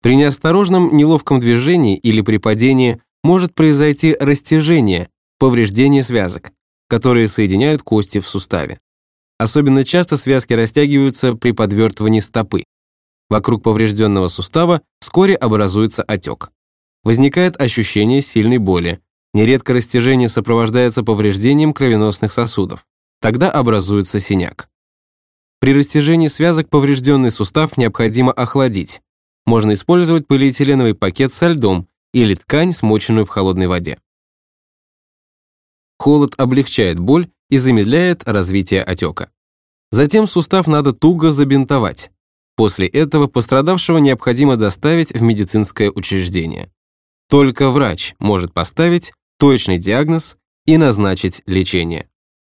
При неосторожном неловком движении или при падении может произойти растяжение, повреждение связок, которые соединяют кости в суставе. Особенно часто связки растягиваются при подвертывании стопы. Вокруг поврежденного сустава вскоре образуется отек. Возникает ощущение сильной боли. Нередко растяжение сопровождается повреждением кровеносных сосудов. Тогда образуется синяк. При растяжении связок поврежденный сустав необходимо охладить. Можно использовать полиэтиленовый пакет со льдом или ткань, смоченную в холодной воде. Холод облегчает боль и замедляет развитие отека. Затем сустав надо туго забинтовать. После этого пострадавшего необходимо доставить в медицинское учреждение. Только врач может поставить точный диагноз и назначить лечение.